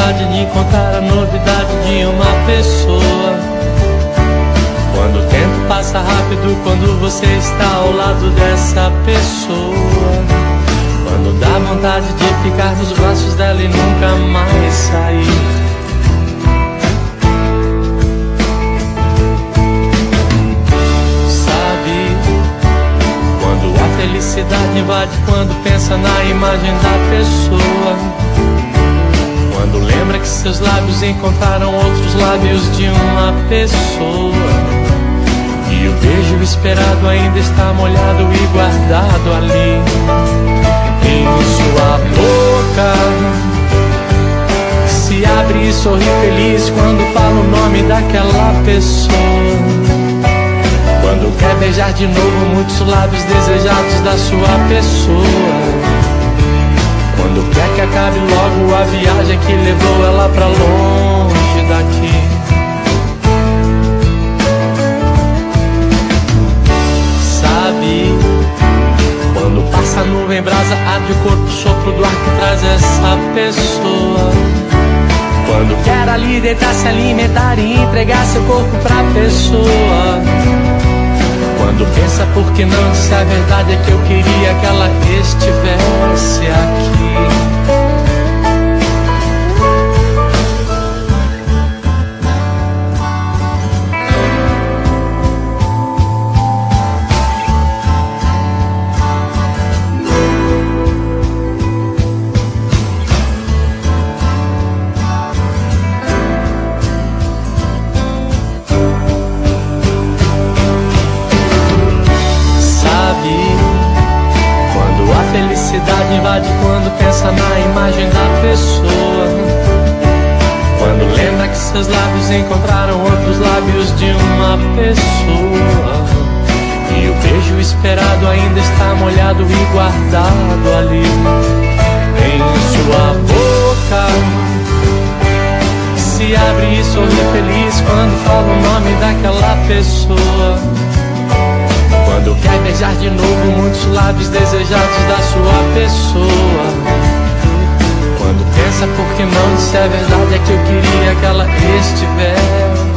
felicidade de encontrar a novidade de uma pessoa. Quando o tempo passa rápido, quando você está ao lado dessa pessoa. Quando dá vontade de ficar nos braços dela e nunca mais sair. Sabe, quando a felicidade invade, quando pensa na imagem da pessoa. Quando lembra que seus lábios encontraram outros lábios de uma pessoa. E o beijo esperado ainda está molhado e guardado ali em sua boca. Se abre e sorri feliz quando fala o nome daquela pessoa. Quando quer beijar de novo muitos lábios desejados da sua pessoa. Quando quer que acabe logo a viagem que levou ela pra longe daqui. Sabe, quando passa a nuvem brasa, abre o corpo, sopro do ar que traz essa pessoa. Quando quer ali deitar, se alimentar e entregar seu corpo pra pessoa. Quando pensa por que não, se a verdade é que eu queria que ela estivesse aqui. Invade quando pensa na imagem da pessoa. Quando lembra que seus lábios encontraram outros lábios de uma pessoa. E o beijo esperado ainda está molhado e guardado ali em sua boca. Se abre e sorri feliz quando fala o nome daquela pessoa. Quando quer beijar de novo muitos lábios desejados da sua pessoa. Quando pensa por que não, se é verdade é que eu queria que ela estivesse